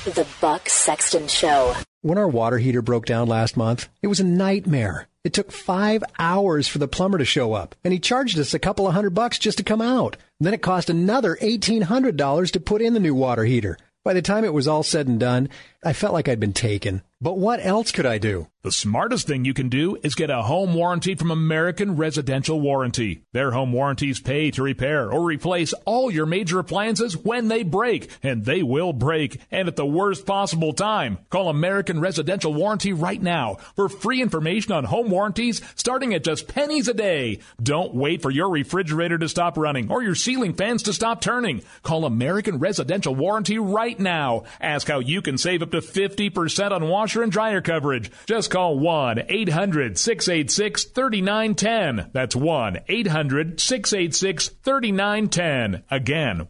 The Buck Sexton Show. When our water heater broke down last month, it was a nightmare. It took 5 hours for the plumber to show up, and he charged us a couple of $100 just to come out. And then it cost another $1,800 to put in the new water heater. By the time it was all said and done, I felt like I'd been taken. But what else could I do? The smartest thing you can do is get a home warranty from American Residential Warranty. Their home warranties pay to repair or replace all your major appliances when they break, and they will break, and at the worst possible time. Call American Residential Warranty right now for free information on home warranties starting at just pennies a day. Don't wait for your refrigerator to stop running or your ceiling fans to stop turning. Call American Residential Warranty right now. Ask how you can save up to 50% on washer and dryer coverage. Just call 1-800-686-3910. That's 1-800-686-3910. Again,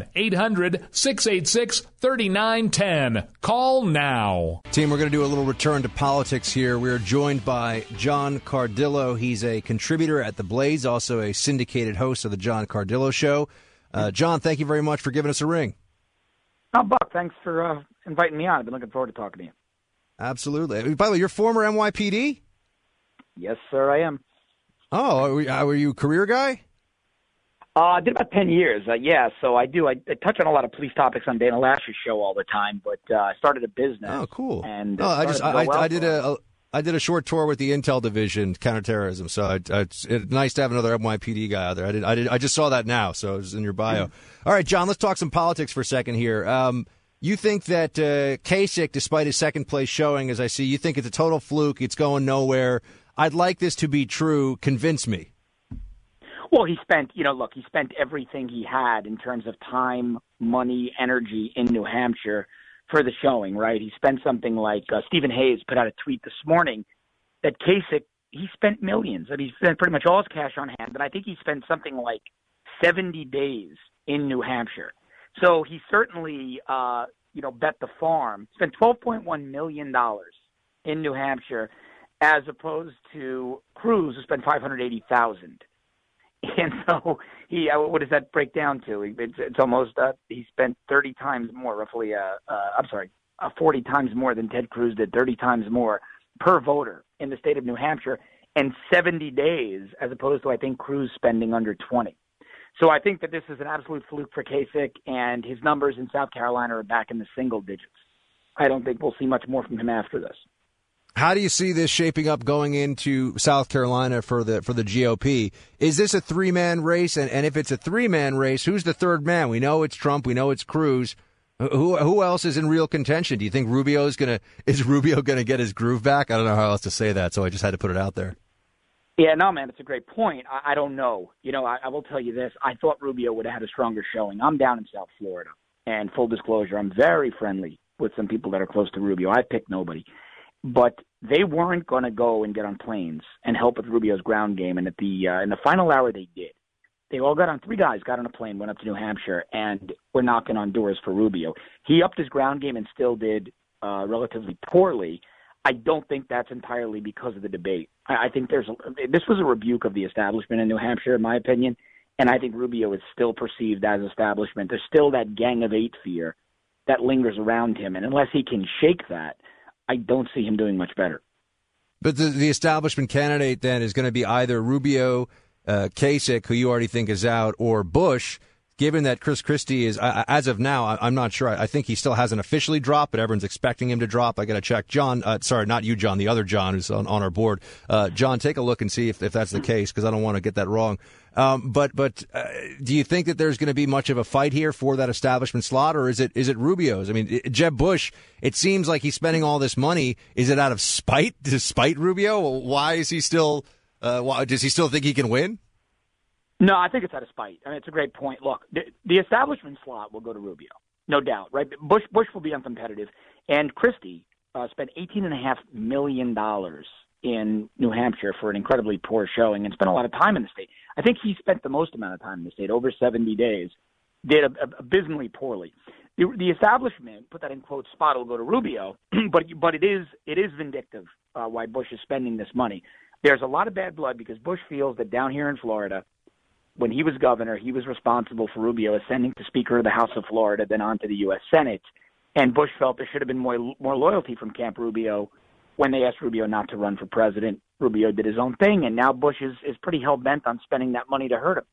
1-800-686-3910. Call now. Team, we're going to do a little return to politics here. We're joined by John Cardillo. He's a contributor at The Blaze, also a syndicated host of The John Cardillo Show. John, thank you very much for giving us a ring. Oh, Buck, thanks for inviting me on. I've been looking forward to talking to you. Absolutely. By the way, you're former NYPD? Yes, sir, I am. Oh, were you a career guy? I did about 10 years. Yeah, so I do. I touch on a lot of police topics on Dana Lasher's show all the time, but I started a business. Oh, cool. And I did a short tour with the Intel Division, counterterrorism. So it's nice to have another NYPD guy out there. I just saw that now, so it was in your bio. All right, John, let's talk some politics for a second here. You think that Kasich, despite his second-place showing, as I see, you think it's a total fluke, it's going nowhere. I'd like this to be true. Convince me. Well, he spent everything he had in terms of time, money, energy in New Hampshire for the showing, right? He spent something like, Stephen Hayes put out a tweet this morning that Kasich, he spent millions. I mean, he spent pretty much all his cash on hand, and I think he spent something like 70 days in New Hampshire. So he certainly, bet the farm. Spent $12.1 million in New Hampshire, as opposed to Cruz, who spent $580,000. And so what does that break down to? It's almost he spent 30 times more, roughly. 40 times more than Ted Cruz did, 30 times more per voter in the state of New Hampshire, and 70 days, as opposed to I think Cruz spending under 20. So I think that this is an absolute fluke for Kasich, and his numbers in South Carolina are back in the single digits. I don't think we'll see much more from him after this. How do you see this shaping up going into South Carolina for the GOP? Is this a three-man race? And if it's a three-man race, who's the third man? We know it's Trump. We know it's Cruz. Who else is in real contention? Do you think is Rubio gonna get his groove back? I don't know how else to say that, so I just had to put it out there. Yeah, no, man, it's a great point. I don't know. I will tell you this. I thought Rubio would have had a stronger showing. I'm down in South Florida, and full disclosure, I'm very friendly with some people that are close to Rubio. I picked nobody. But they weren't going to go and get on planes and help with Rubio's ground game. And in the final hour, they did. They all three guys got on a plane, went up to New Hampshire, and were knocking on doors for Rubio. He upped his ground game and still did relatively poorly. I don't think that's entirely because of the debate. I think this was a rebuke of the establishment in New Hampshire, in my opinion, and I think Rubio is still perceived as establishment. There's still that Gang of Eight fear that lingers around him, and unless he can shake that, I don't see him doing much better. But the establishment candidate then is going to be either Rubio, Kasich, who you already think is out, or Bush. Given that Chris Christie is, as of now, I'm not sure. I think he still hasn't officially dropped, but everyone's expecting him to drop. I got to check. John, sorry, not you, John, the other John who's on our board. John, take a look and see if that's the case, because I don't want to get that wrong. But do you think that there's going to be much of a fight here for that establishment slot, or is it Rubio's? I mean, Jeb Bush, it seems like he's spending all this money. Is it out of spite to spite Rubio? Why is he still? Does he still think he can win? No, I think it's out of spite. I mean, it's a great point. Look, the establishment slot will go to Rubio, no doubt, right? Bush will be uncompetitive. And Christie spent $18.5 million in New Hampshire for an incredibly poor showing and spent a lot of time in the state. I think he spent the most amount of time in the state, over 70 days, did abysmally poorly. The establishment, put that in quotes, spot will go to Rubio, but it is vindictive why Bush is spending this money. There's a lot of bad blood because Bush feels that down here in Florida, when he was governor, he was responsible for Rubio ascending to Speaker of the House of Florida, then on to the U.S. Senate. And Bush felt there should have been more loyalty from Camp Rubio when they asked Rubio not to run for president. Rubio did his own thing, and now Bush is pretty hell-bent on spending that money to hurt him.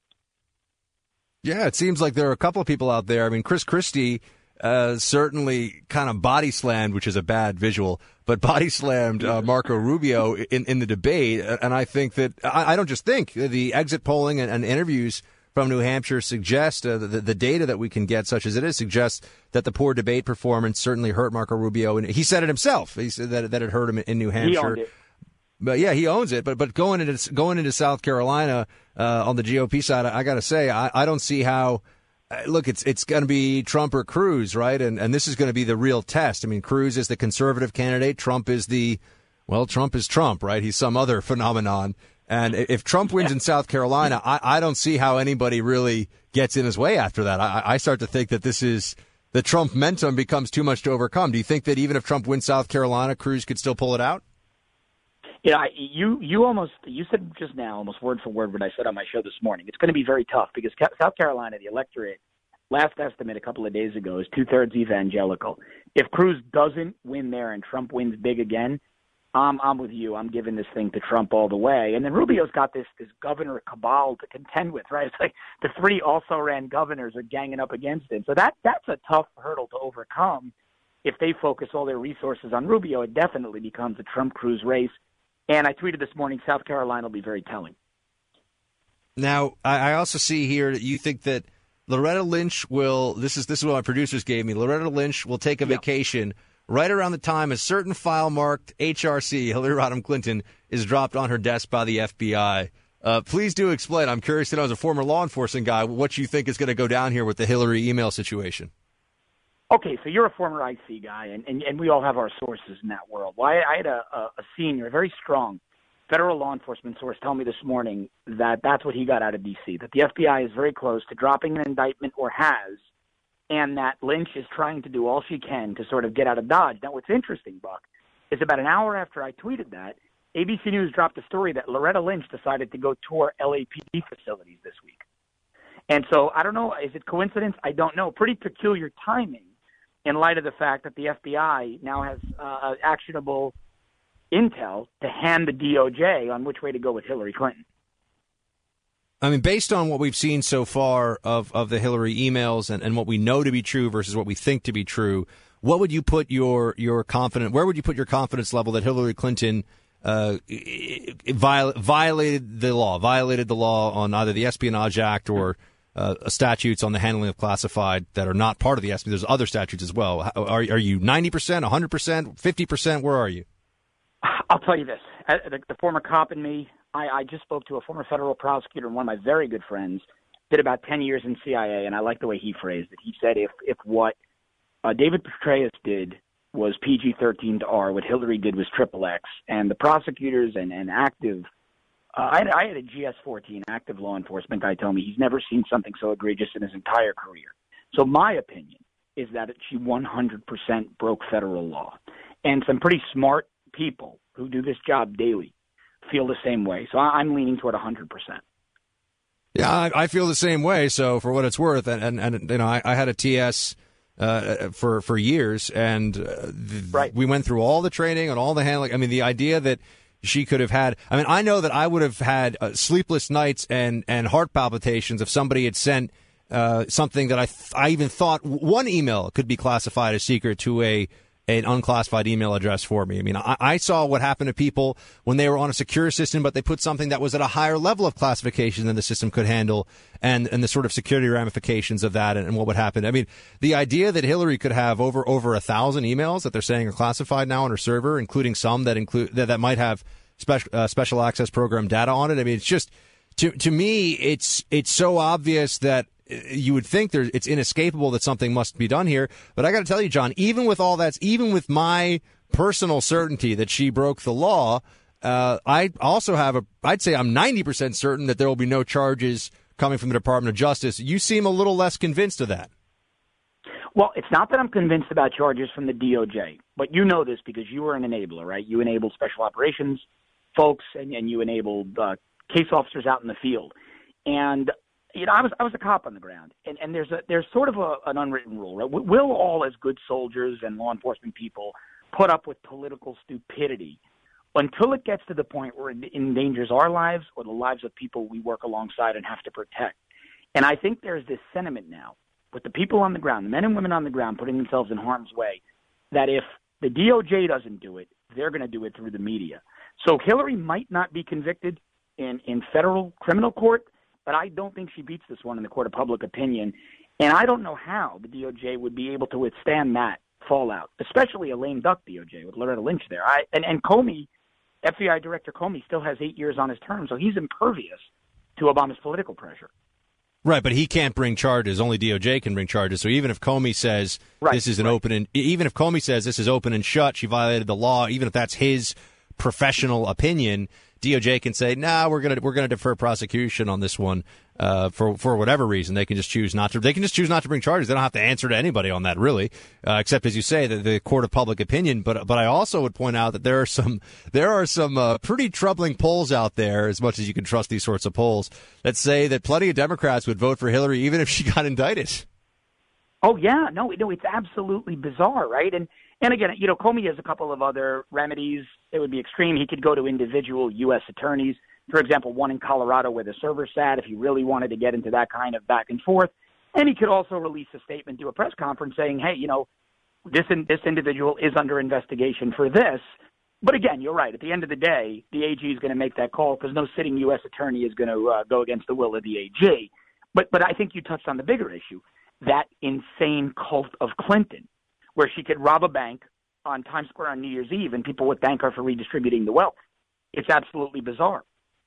Yeah, it seems like there are a couple of people out there. I mean, Chris Christie certainly kind of body slammed, which is a bad visual, but body slammed Marco Rubio in the debate. And I think that, I don't just think, the exit polling and interviews from New Hampshire suggest, the data that we can get, such as it is, suggests that the poor debate performance certainly hurt Marco Rubio. And he said it himself. He said that it hurt him in New Hampshire. He owned it. But yeah, he owns it. But going into South Carolina on the GOP side, I got to say, I don't see how. Look, it's going to be Trump or Cruz, right? And this is going to be the real test. I mean, Cruz is the conservative candidate. Trump is Trump, right? He's some other phenomenon. And if Trump wins in South Carolina, I don't see how anybody really gets in his way after that. I start to think that the Trump momentum becomes too much to overcome. Do you think that even if Trump wins South Carolina, Cruz could still pull it out? Yeah, you said just now, almost word for word, what I said on my show this morning. It's going to be very tough because South Carolina, the electorate, last estimate a couple of days ago, is 2/3 evangelical. If Cruz doesn't win there and Trump wins big again, I'm with you. I'm giving this thing to Trump all the way. And then Rubio's got this governor cabal to contend with, right? It's like the three also-ran governors are ganging up against him. So that's a tough hurdle to overcome. If they focus all their resources on Rubio, it definitely becomes a Trump-Cruz race. And I tweeted this morning, South Carolina will be very telling. Now, I also see here that you think that Loretta Lynch will, this is what my producers gave me, Loretta Lynch will take a vacation right around the time a certain file marked HRC, Hillary Rodham Clinton, is dropped on her desk by the FBI. Please do explain. I'm curious to know, as a former law enforcement guy, what you think is going to go down here with the Hillary email situation. Okay, so you're a former IC guy, and we all have our sources in that world. Well, I had a senior, a very strong federal law enforcement source tell me this morning that that's what he got out of D.C., that the FBI is very close to dropping an indictment or has, and that Lynch is trying to do all she can to sort of get out of Dodge. Now, what's interesting, Buck, is about an hour after I tweeted that, ABC News dropped a story that Loretta Lynch decided to go tour LAPD facilities this week. And so I don't know, is it coincidence? I don't know. Pretty peculiar timing in light of the fact that the FBI now has actionable intel to hand the DOJ on which way to go with Hillary Clinton. I mean, based on what we've seen so far of the Hillary emails and what we know to be true versus what we think to be true, what would you put your confidence? Where would you put your confidence level that Hillary Clinton violated the law on either the Espionage Act or statutes on the handling of classified that are not part of the espionage? There's other statutes as well. Are you 90%, 100%, 50%? Where are you? I'll tell you this. The former cop in me, I just spoke to a former federal prosecutor, and one of my very good friends did about 10 years in CIA, and I like the way he phrased it. He said if what David Petraeus did was PG-13 to R, what Hillary did was XXX, and the prosecutors and active I had a GS-14 active law enforcement guy tell me he's never seen something so egregious in his entire career. So my opinion is that she 100% broke federal law. And some pretty smart people who do this job daily feel the same way. So I'm leaning toward 100%. Yeah, I feel the same way. So for what it's worth, and you know, I had a TS for years, and right. We went through all the training and all the handling. I mean, the idea that she could have had, I mean, I know that I would have had sleepless nights and heart palpitations if somebody had sent something that I even thought one email could be classified as secret to an unclassified email address for me. I mean, I saw what happened to people when they were on a secure system, but they put something that was at a higher level of classification than the system could handle, and the sort of security ramifications of that and what would happen. I mean, the idea that Hillary could have over 1,000 emails that they're saying are classified now on her server, including some that might have special access program data on it. I mean, it's just, to me, it's so obvious that you would think it's inescapable that something must be done here. But I got to tell you, John, even with all that, even with my personal certainty that she broke the law, I also I'd say I'm 90% certain that there will be no charges coming from the Department of Justice. You seem a little less convinced of that. Well, it's not that I'm convinced about charges from the DOJ, but you know this because you were an enabler, right? You enabled special operations folks, and you enabled case officers out in the field. And I was a cop on the ground, and there's sort of an unwritten rule, right? We'll all, as good soldiers and law enforcement people, put up with political stupidity until it gets to the point where it endangers our lives or the lives of people we work alongside and have to protect. And I think there's this sentiment now with the people on the ground, the men and women on the ground putting themselves in harm's way, that if the DOJ doesn't do it, they're going to do it through the media. So Hillary might not be convicted in federal criminal court, but I don't think she beats this one in the court of public opinion. And I don't know how the DOJ would be able to withstand that fallout, especially a lame duck DOJ with Loretta Lynch there. And Comey, FBI Director Comey, still has 8 years on his term, so he's impervious to Obama's political pressure. Right, but he can't bring charges. Only DOJ can bring charges. So even if Comey says this is even if Comey says this is open and shut, she violated the law, even if that's his professional opinion, DOJ can say, "Nah, we're gonna defer prosecution on this one for whatever reason." They can just choose not to. They can just choose not to bring charges. They don't have to answer to anybody on that, really, except as you say, the court of public opinion. But I also would point out that there are some pretty troubling polls out there, as much as you can trust these sorts of polls, that say that plenty of Democrats would vote for Hillary even if she got indicted. Oh yeah, no, it's absolutely bizarre, right? And again, Comey has a couple of other remedies. It would be extreme. He could go to individual U.S. attorneys, for example, one in Colorado where the server sat, if he really wanted to get into that kind of back and forth. And he could also release a statement, do a press conference saying, hey, this individual is under investigation for this. But again, you're right. At the end of the day, the AG is going to make that call because no sitting U.S. attorney is going to go against the will of the AG. But I think you touched on the bigger issue, that insane cult of Clinton, where she could rob a bank on Times Square on New Year's Eve and people would thank her for redistributing the wealth. It's absolutely bizarre.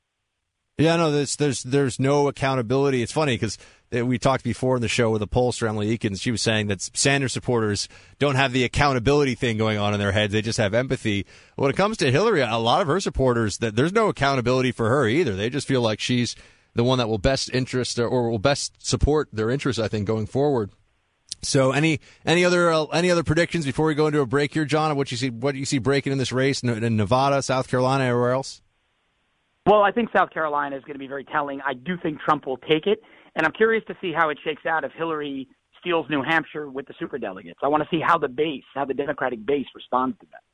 Yeah, no, there's no accountability. It's funny because we talked before in the show with the pollster, Emily Eakins. She was saying that Sanders supporters don't have the accountability thing going on in their heads. They just have empathy. When it comes to Hillary, a lot of her supporters, that there's no accountability for her either. They just feel like she's the one that will best interest or will best support their interests, I think, going forward. So any other predictions before we go into a break here, John, of what you see breaking in this race in Nevada, South Carolina, everywhere else? Well, I think South Carolina is going to be very telling. I do think Trump will take it, and I'm curious to see how it shakes out if Hillary steals New Hampshire with the superdelegates. I want to see how the Democratic base responds to that.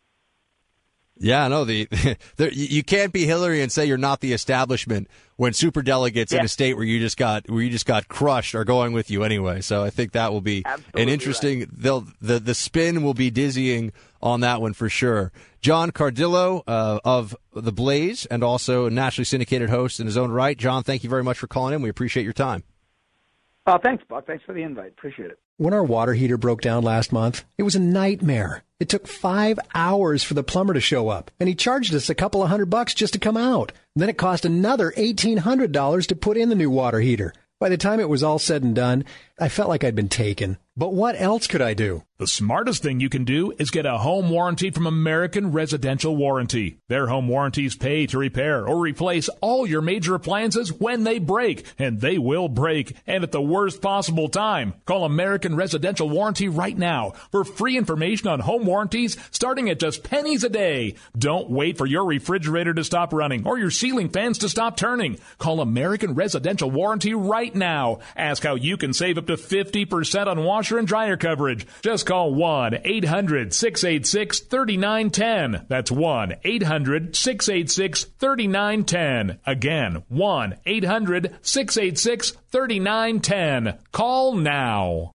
Yeah, no, you can't be Hillary and say you're not the establishment when superdelegates in a state where you just got crushed are going with you anyway. So I think that will be absolutely an interesting. Right. The spin will be dizzying on that one for sure. John Cardillo of The Blaze and also a nationally syndicated host in his own right. John, thank you very much for calling in. We appreciate your time. Thanks, Buck. Thanks for the invite. Appreciate it. When our water heater broke down last month, it was a nightmare. It took 5 hours for the plumber to show up, and he charged us a couple of $100 just to come out. Then it cost another $1,800 to put in the new water heater. By the time it was all said and done, I felt like I'd been taken. But what else could I do? The smartest thing you can do is get a home warranty from American Residential Warranty. Their home warranties pay to repair or replace all your major appliances when they break, and they will break, and at the worst possible time. Call American Residential Warranty right now for free information on home warranties starting at just pennies a day. Don't wait for your refrigerator to stop running or your ceiling fans to stop turning. Call American Residential Warranty right now. Ask how you can save up to 50% on washer and dryer coverage. Just call 1-800-686-3910. That's 1-800-686-3910. Again, 1-800-686-3910. Call now.